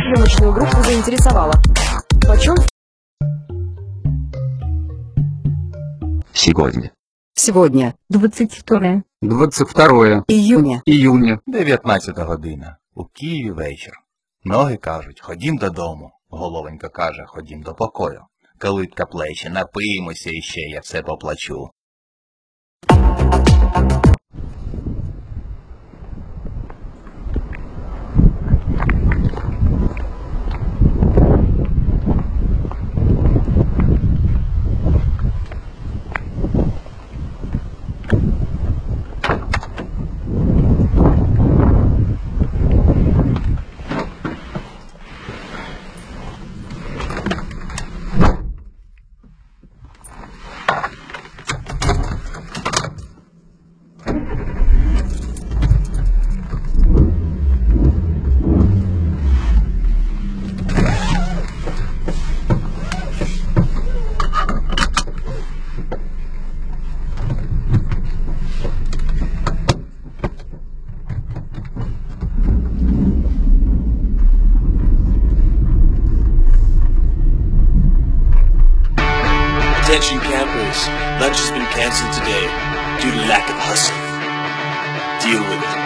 съемочную группу заинтересовало. Почем? Сегодня. Сегодня, 22 22 июня. 19 година. У Києві вечір. Ноги кажуть, ходім додому. Головонька каже, ходім до покою. Калитка плечі, напиємося іще, я все поплачу. Attention campers, lunch has been cancelled today due to lack of hustle. Deal with it.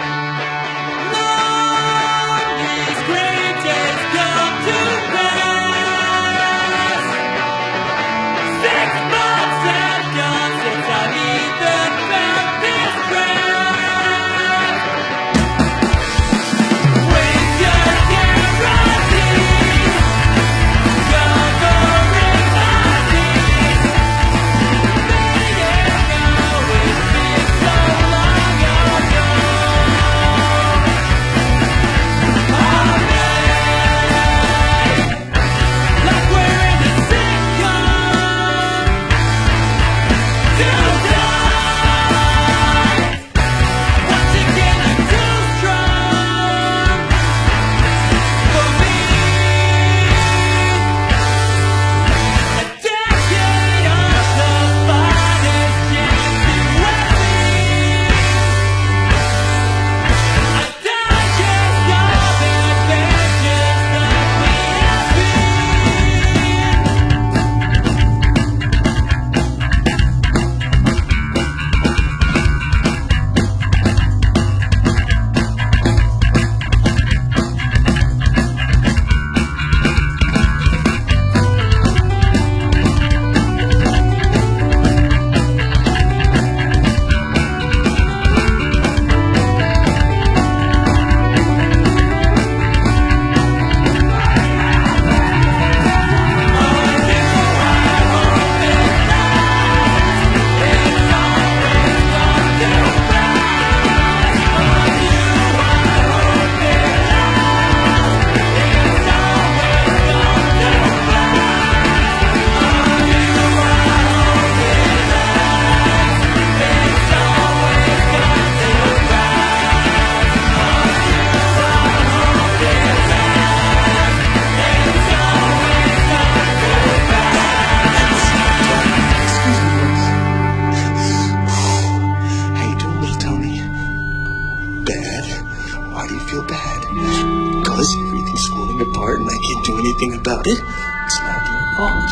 Why do you feel bad? Because everything's falling apart and I can't do anything about it. It's not your fault.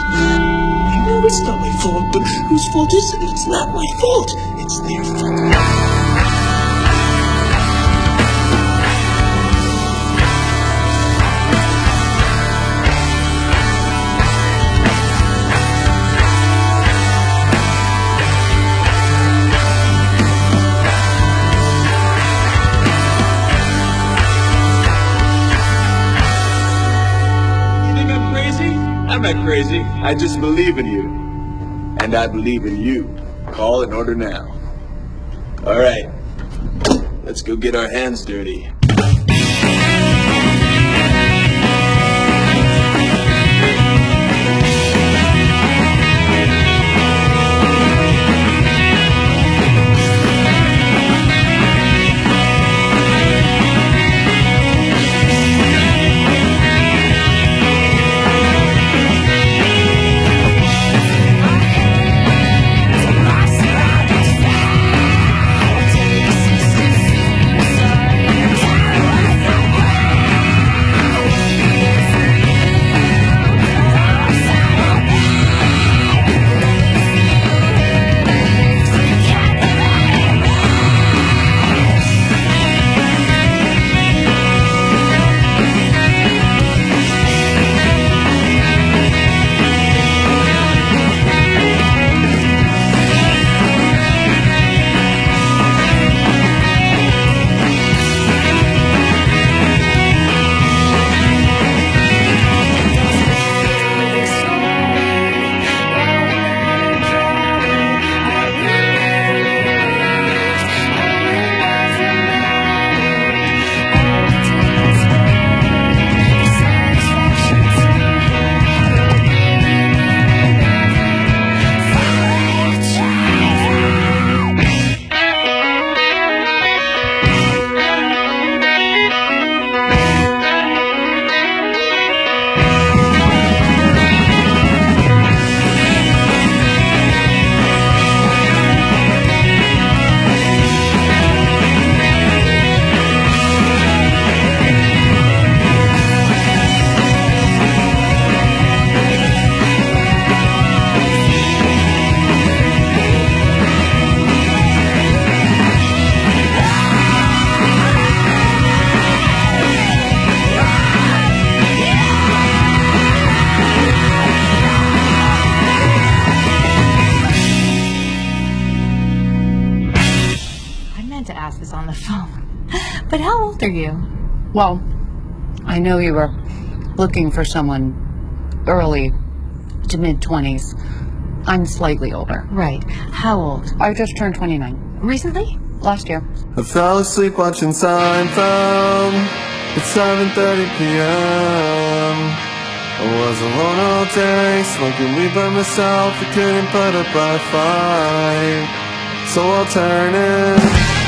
I know it's not my fault, but whose fault is it? It's not my fault. It's their fault. I'm not crazy. I just believe in you. And I believe in you. Call an order now. All right. Let's go get our hands dirty. How old are you? Well, I know you were looking for someone early to mid-20s. I'm slightly older. Right. How old? I just turned 29 Recently? last year. I fell asleep watching Seinfeld. It's 7:30 p.m. I was alone all day, smoking weed by myself. I couldn't put up a fight, so I'll turn it.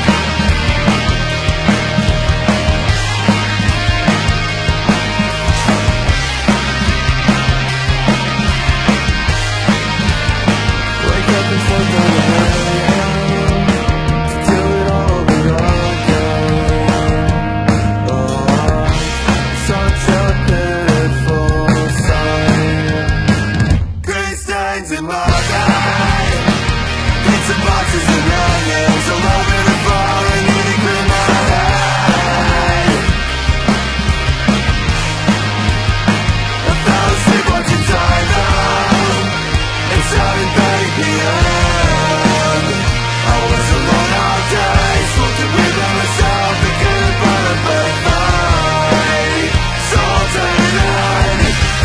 Wake up and slow down the radio to do it all over again. Oh, such a pitiful sight. Gray stains in my eye. Pizza boxes and onions all over the floor. I need to clear my head. I fell asleep watching Seinfeld. It's 7:30 p.m. I was alone all day, smoking weed by myself. I couldn't put up a fight, so I'll turn it on.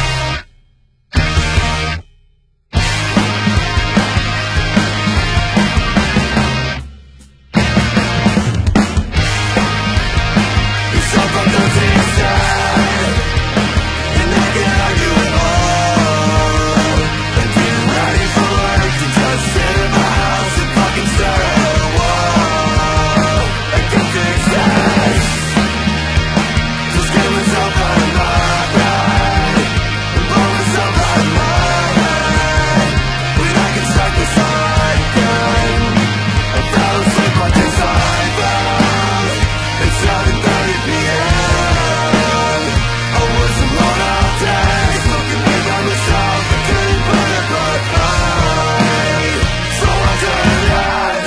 It's all about the things said, and I can't argue at all. I didn't ready for work to just sit in my house and fucking stare at a wall. I can fix that. Just get myself out of my bed and blow myself out of my head. When I can start this all again. I fell asleep watching Seinfeld. It's 7:30 p.m. I was alone all day, smoking weed by myself. I couldn't put up a fight, so I turned it on.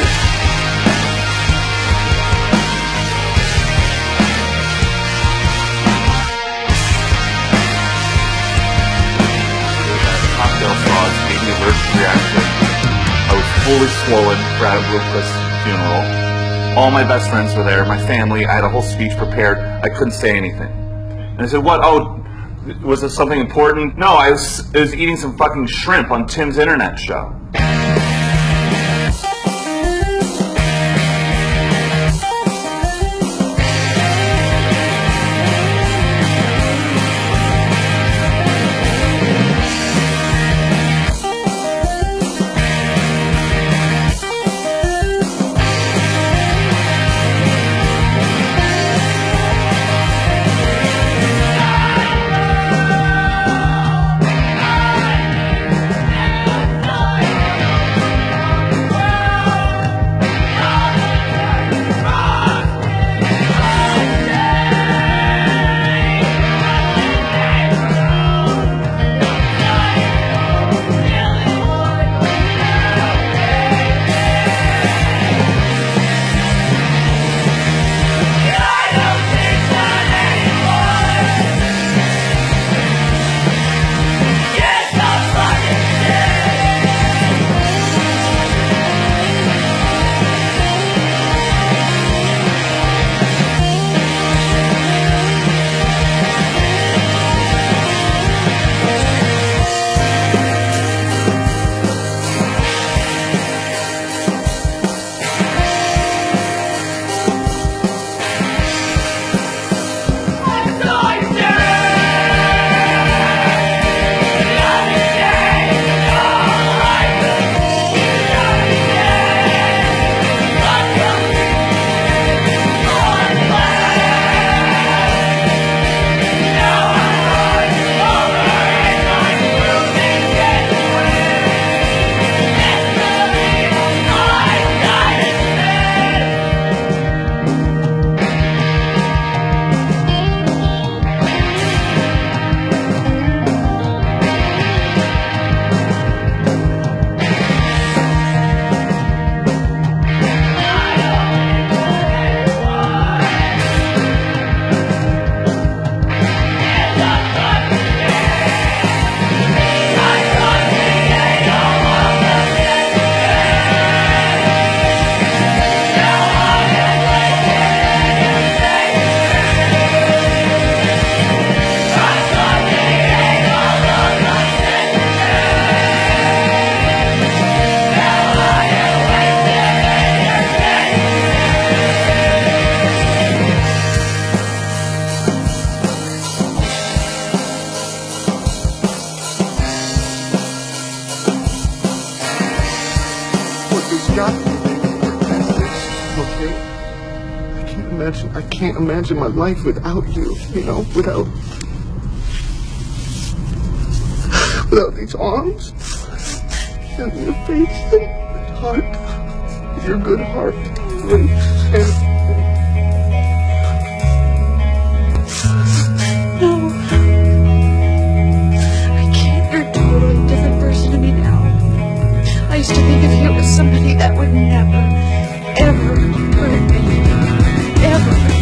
Cocktail frogs gave me allergic reaction. I was fully swollen for Adam Rufus' funeral. All my best friends were there, my family. I had a whole speech prepared. I couldn't say anything. And I said, what? Oh, was this something important? No, I was eating some fucking shrimp on Tim's internet show. got to okay? I can't imagine my life without you, you know, without these arms and your face and heart, your good heart, and I used to think of you as somebody that would never, ever hurt me. Ever.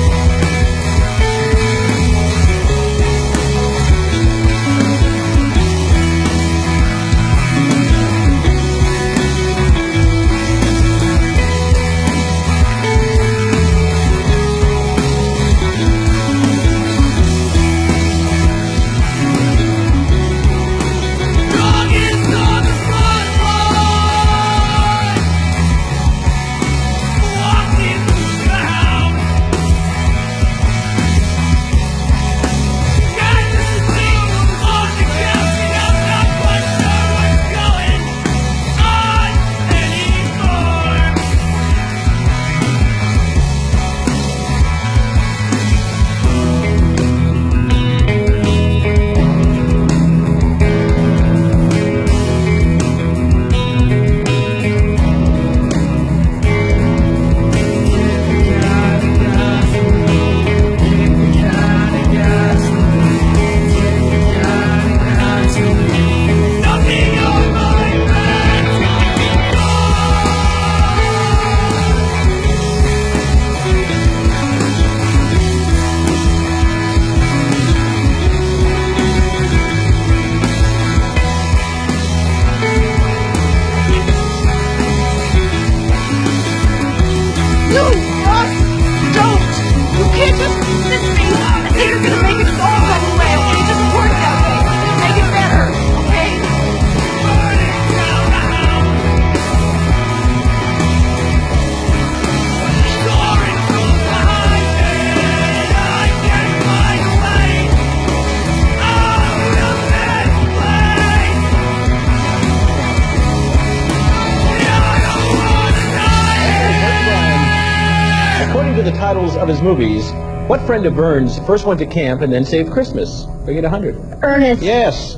The titles of his movies, what friend of Burns first went to camp and then saved Christmas? We get 100. Ernest. Yes.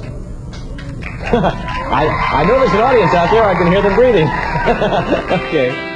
I know there's an audience out there. I can hear them breathing. Okay.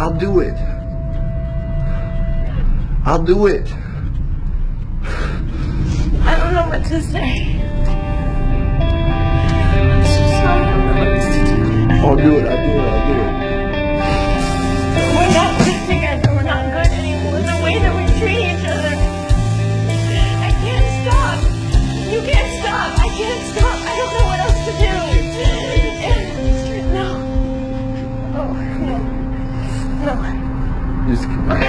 I'll do it. I'll do it. I don't know what to say. I don't know what to do. I'll do it. I'll do it. I'll do it. We're not good together. We're not good anymore. The way that we treat each other. I can't stop. You can't stop. I can't stop. I don't know what else to do. No. Oh, no. No. Just come on.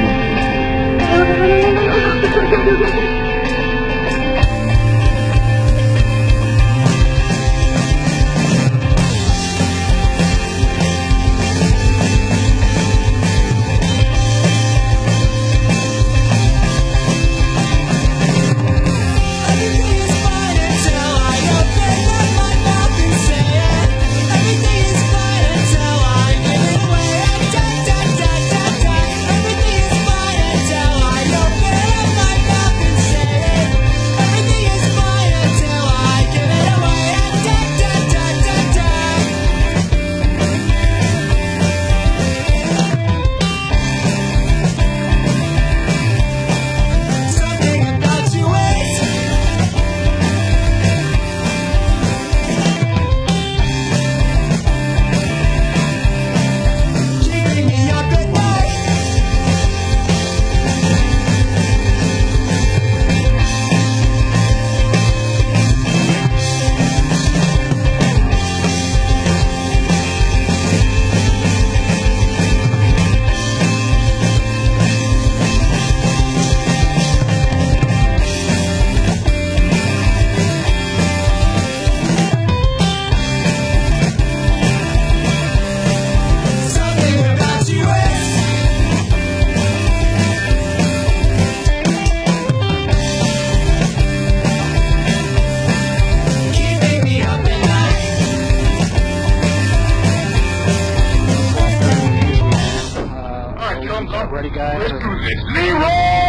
Ready, guys? Let's do this. Leroy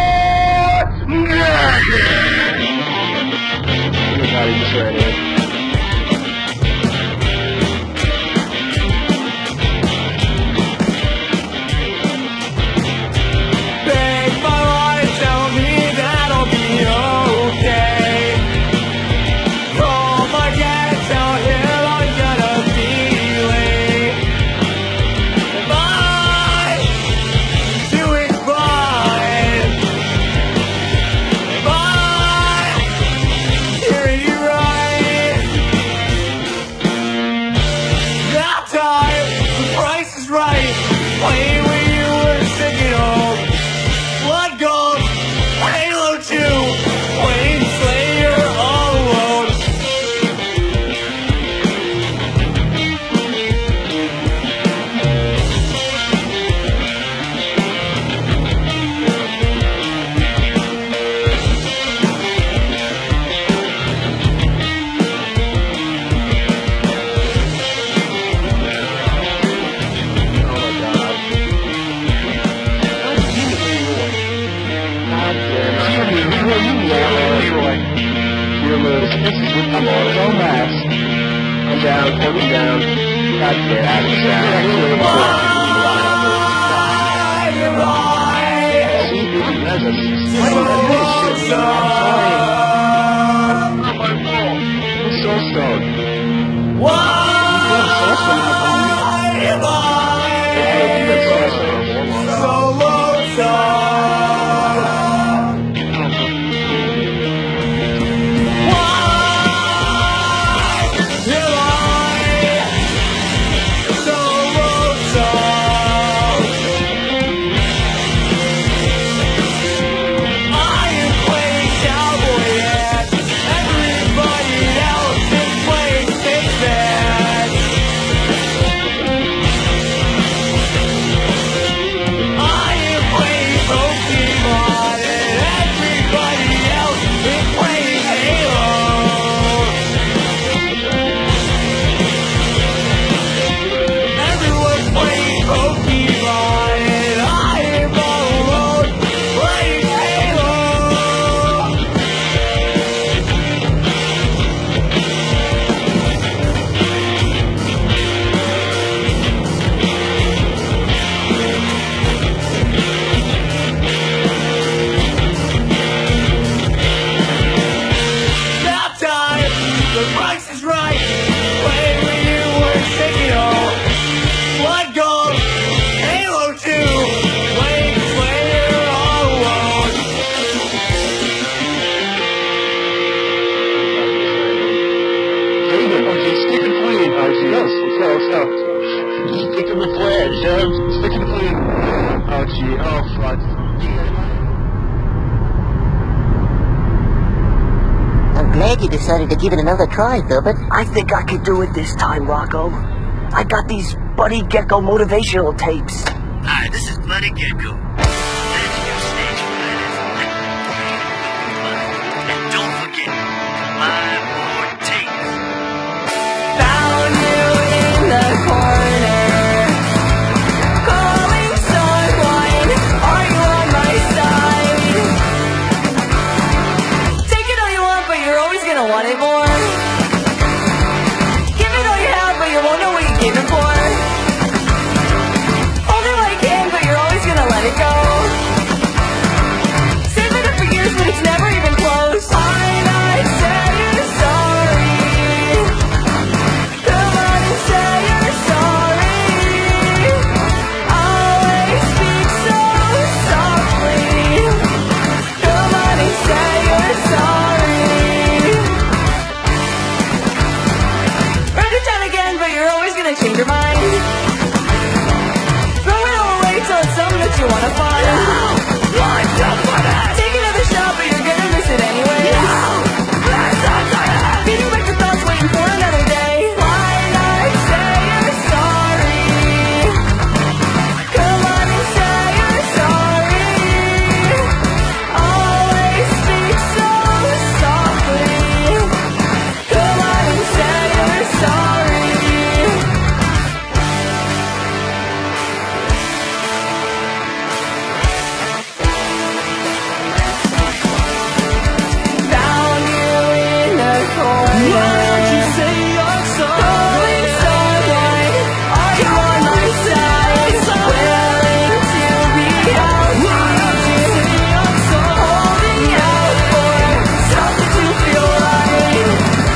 Everybody just ready. Down, pull me down. God damn it. I'm so stoned. Cowboy The price is right. When you were signal. Blood gold. Halo 2. Wait, Slayer all alone. Okay, stick and clean. Yes, let's go. Stick to the plan, Sheriff. Stick and clean. Oh, gee. Oh, fuck. I'm glad you decided to give it another try, Filbert. I think I could do it this time, Rocco. I got these Buddy Gecko motivational tapes. Hi, this is Buddy Gecko. That's your stage planet. And don't forget, 5 more tapes. Found you in the corner. Calling someone. Are you on my side? Take it all you want, but you're always gonna want it more. Give it all you have, but you won't know what you gave it for. Hold it like hand, but you're always gonna let it go. Save it up for years, but it's never even close. Why not say you're sorry? Come on and say you're sorry. Always speak so softly. Come on and say you're sorry. Write it down again, but you're always gonna change your mind. Throw it all away till it's something that you wanna find. Take another shot, but you're gonna miss it anyway. Beating back your thoughts, waiting for another day. Why not say you're sorry? Come on and say you're sorry. Always speak so softly. Come on and say you're sorry. Found you in the corner. Why don't you say you're sorry? Calling someone. Are you on my side? Willing to be out. Why don't you say you're sorry? Holding out for something to feel right.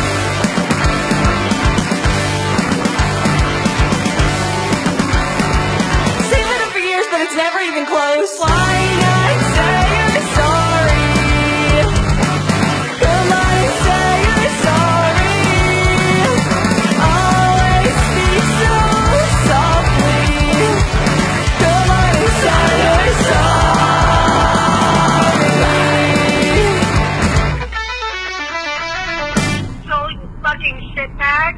Save it up for years, but it's never even close. Why not say you're sorry? Come on and say you're sorry. Always speak so softly. Come on and say you're sorry. So you fucking shitbag.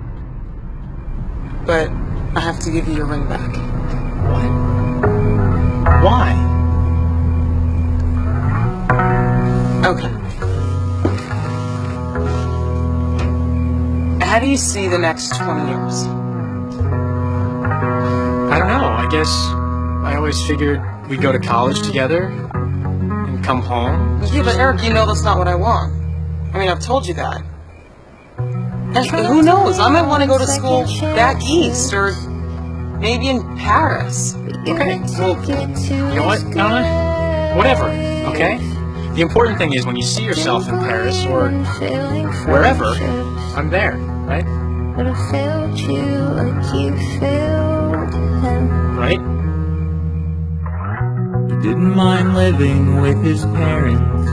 But I have to give you your ring back. Why? Okay. How do you see the next 20 years? I don't know. I guess I always figured we'd go to college together and come home. Yeah, but Eric, you know that's not what I want. I mean, I've told you that. And who knows? I might want to go to school back east, or maybe in Paris. Okay, well, you know what, Donna? Whatever, okay? The important thing is when you see yourself in Paris or wherever, I'm there, right? But I failed you like you failed him. Right? He didn't mind living with his parents.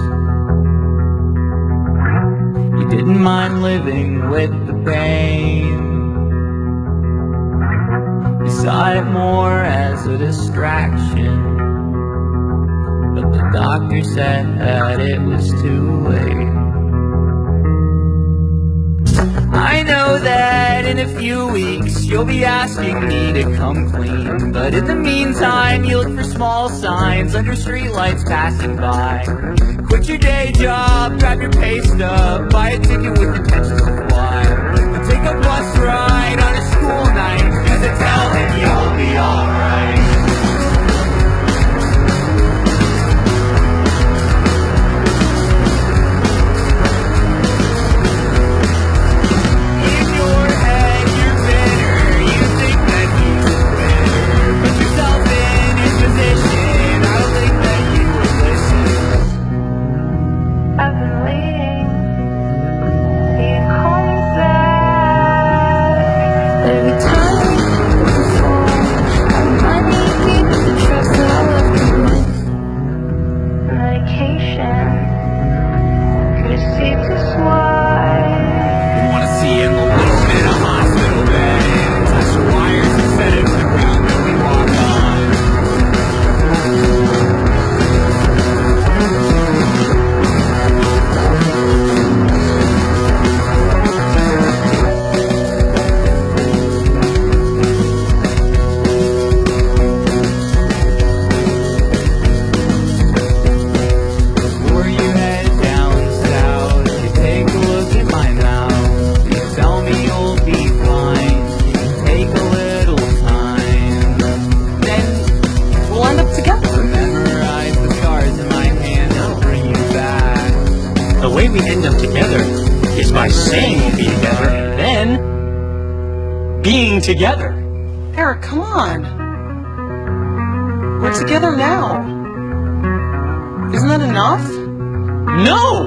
He didn't mind living with the pain. He saw it more as a distraction, but the doctor said that it was too late. I know that in a few weeks you'll be asking me to come clean, but in the meantime you look for small signs under streetlights passing by. Quit your day job, grab your pay stub, buy a ticket with intentions to fly, and take a bus ride on a school night, cause I tell him you'll be alright. saying we'll be together, and then being together. Eric, come on. We're together now. Isn't that enough? No!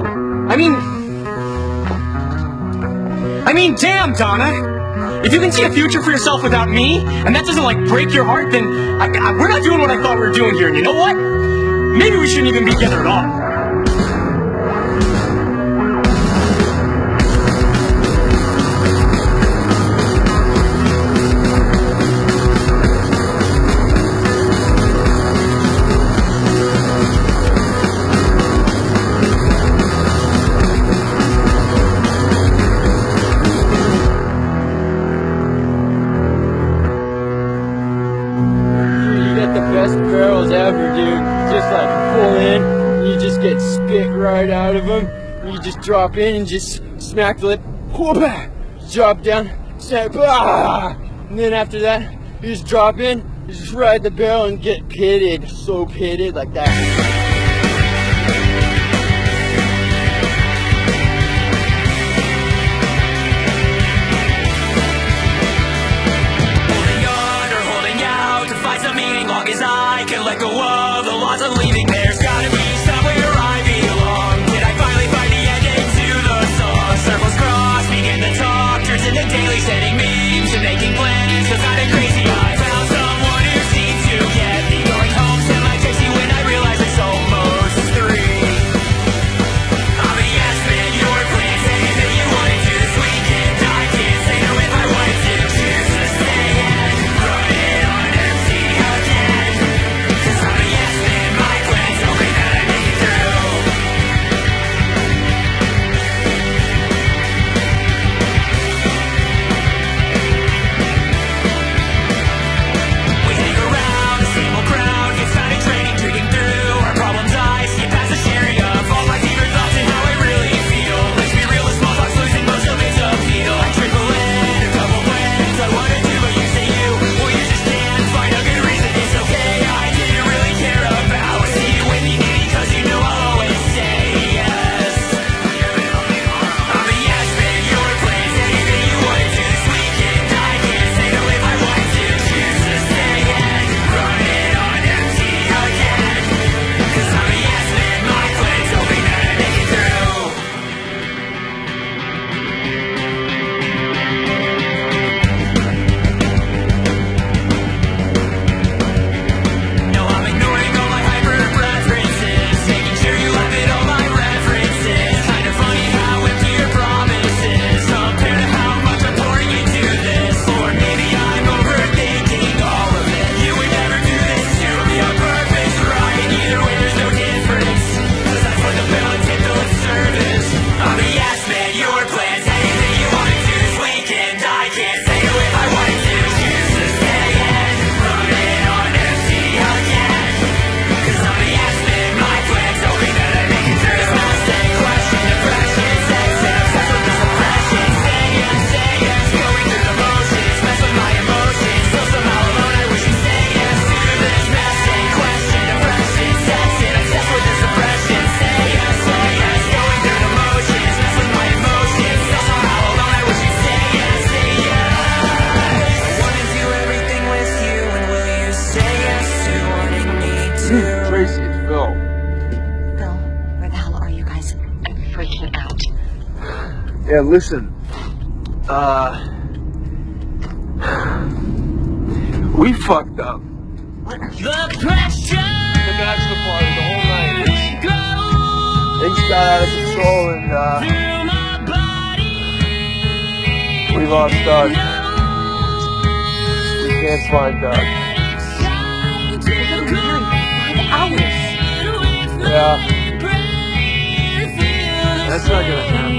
I mean, damn, Donna! If you can see a future for yourself without me, and that doesn't, like, break your heart, then we're not doing what I thought we were doing here, and you know what? Maybe we shouldn't even be together at all. Right out of them, you just drop in and just smack the lip, whoop, drop down, snap, and then after that, you just drop in, you just ride the barrel and get pitted, so pitted like that. Holding out to find some meaning, long as I can let go of the loss of leaving. There's gotta be somewhere I belong. Did I finally find the ending to the song? Circles cross, begin to talk, turns into daily sending memes and making plans. So kinda crazy, I found someone who seems to get me going home. Semi-crazy when I realize it's almost 3. I'm a yes man, your plan, saying that you wanted to this weekend. I can't say no if I wanted to. Choose to stay and run it on empty again. 'Cause I'm a yes man, my plan's hoping that I make it through. We hang around the same old crowd, get started training, drinking through our problems. I skip past the sharing of all my favorite thoughts and how I really feel. Let's be real, the small talk's losing most of its appeal. I trickle in a couple plans I wanted to, but you say you, well you just can't find a good reason. It's okay, I didn't really care about. See you when you need me, 'cause you know I'll always say yes. I'm a yes man, your plans, anything you wanted to this weekend. I can't say no if I wanted to. Choose to stay and run it on empty again. 'Cause I'm a yes man, my plan's hoping that I make it through. No, I'm ignoring all my hyper preferences, making sure you have it all my references. Kind of funny how empty your promises compare to how much I'm pouring into this. Or maybe I'm overthinking all of it. You would never do this to me on purpose, right? Either way, there's no difference, 'cause that's what the balance hit the lip service. I'm a yes man, your plans, anything you wanted to this weekend. I can't say no if I wanted to. Choose to stay and run it on empty again. 'Cause I'm a yes man, my plan's hoping that I make it through. It's not a sad question, depression, sex, and obsessed with this oppression. Say yes, going through the motions, mess with my emotions. Still somehow alone, I wish you'd say yes to this mess. Same question, depression, sex, and obsessed with this oppression. Say yes, going through the motions, mess with my emotions. Still somehow alone, I wish you'd say yes, say yes. I wanna do everything with you, and will you say yes to wanting me to? Tracy, it's Phil. Phil, where the hell are you guys? I'm freaking out. Yeah, listen. We fucked up. The pressure, The bachelor party, the whole night. Things got out of control and, we lost Doug. We can't find Doug. Yeah. That's not gonna happen.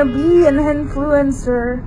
wanna be an influencer.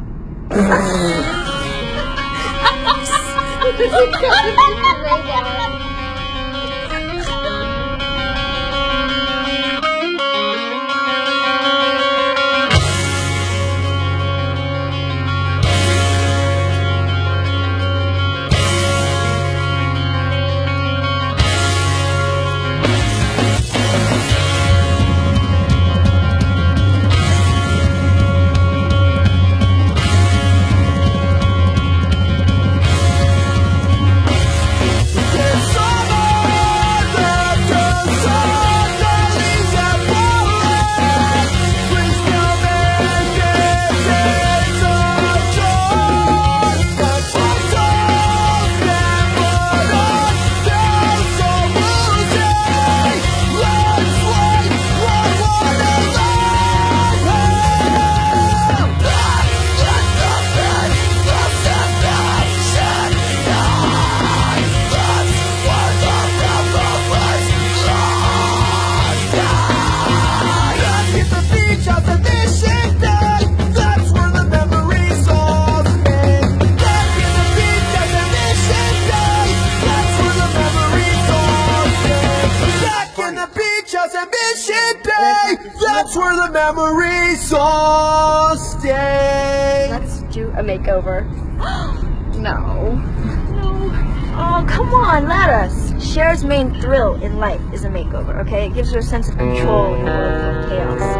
That's where the memories all stay. Let's do a makeover. No. Oh, come on, let us. Cher's main thrill in life is a makeover, okay? It gives her a sense of control in a world full of chaos.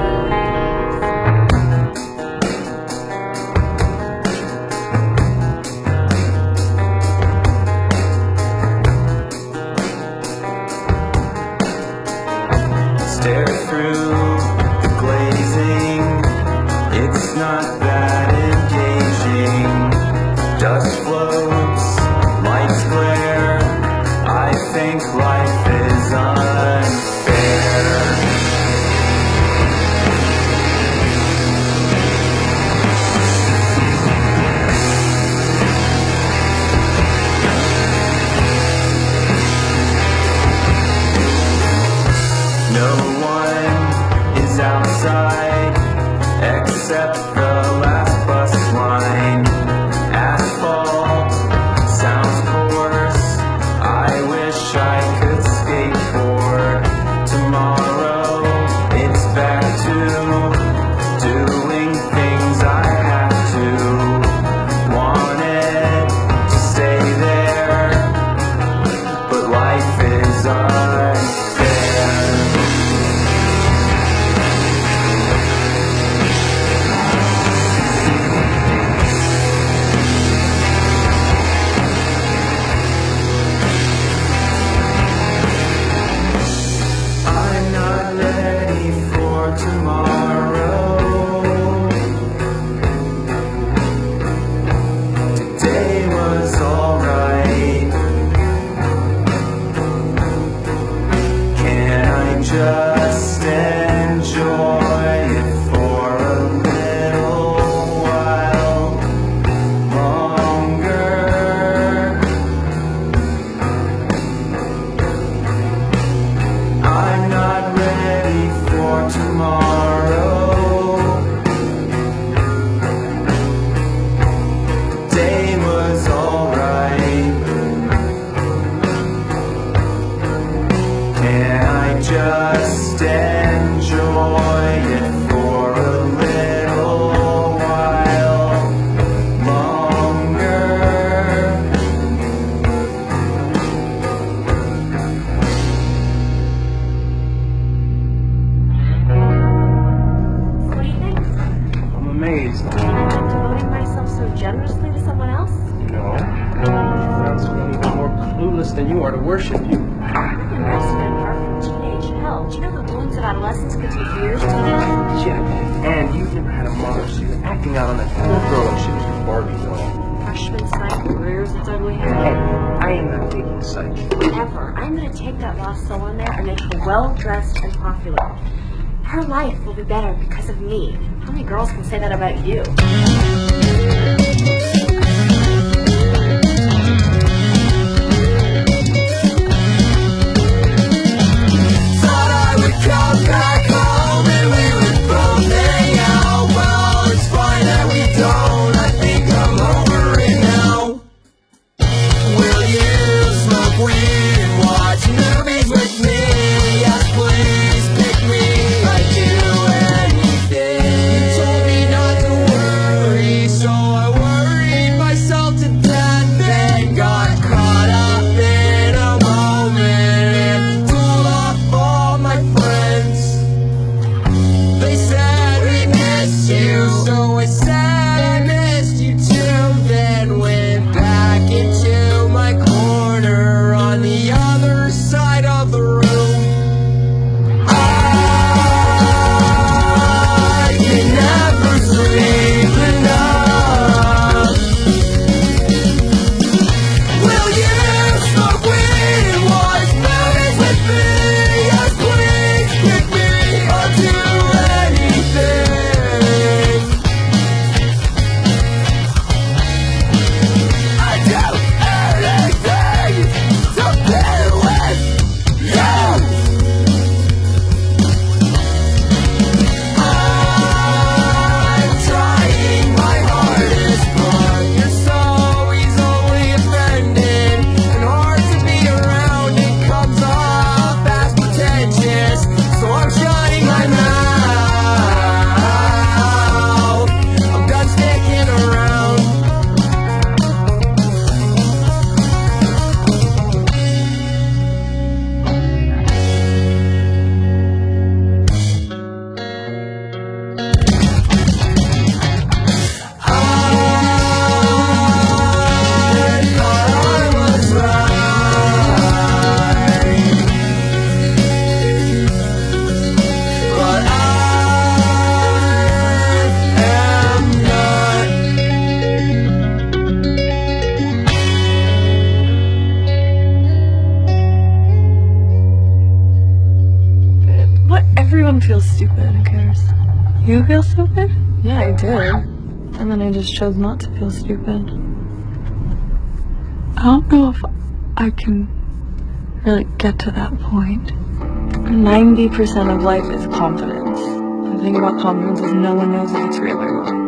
Stare through the glazing. It's not that engaging. Dust floats, lights glare. I think life is unfair. No one is outside except the last bus line. Asphalt sounds coarse. I wish I could skateboard. Tomorrow it's back to doing things I have to. Wanted to stay there, but life is unfair. I'm not ready for tomorrow. Today was alright. Can I just enjoy it for a little while longer? I'm not ready for tomorrow. The day was alright. Can I just enjoy it for a little while longer? What do you think? I'm amazed. I'm devoting myself so generously to someone else? No. You found someone even more clueless than you are to worship you. Freaking most men are from teenage hell. Do you know the wounds of adolescence could take years to heal? Yeah, and you've never had a mother, so you're acting out on that poor girl like she was your Barbie doll. Freshman psych rears its ugly Hey, head. I am not taking psych. Never. I'm gonna take that lost soul in there and make her well-dressed and popular. Her life will be better because of me. How many girls can say that about you? Thought I would come back home and we would both hang out feel stupid. Who cares? You feel stupid? Yeah, I did. And then I just chose not to feel stupid. I don't know if I can really get to that point. 90% of life is confidence. The thing about confidence is no one knows if it's real or not.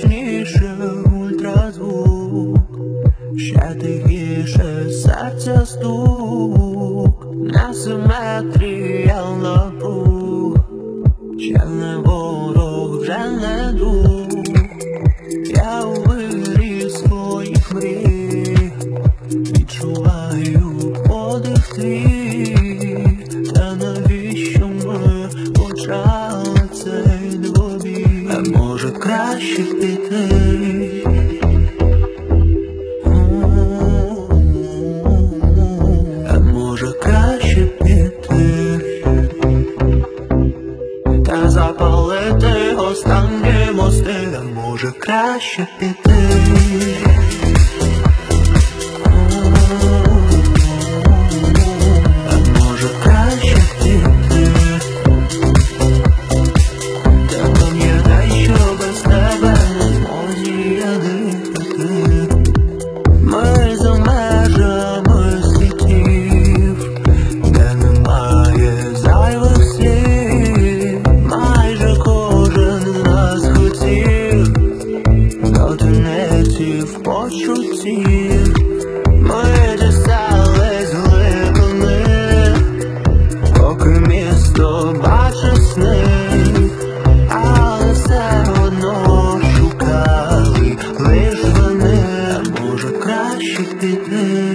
ясніше ультразвук, ще тихіше серця стук, не симетрія напруг, ще не ворог, вже не друг. Я у вирі своїх мрій відчуваю подих твій. Та навіщо ми почали цей двобій? А може краще піти? А може краще піти? Та запалити останні мости? А може краще піти? Ми дістались глибини, поки місто бачить сни, але все одно шукали лиш вони. А може краще піти?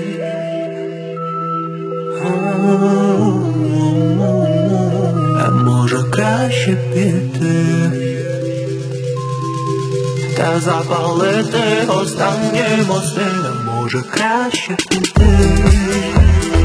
А може краще піти? Та запалити останні мости? А може краще піти?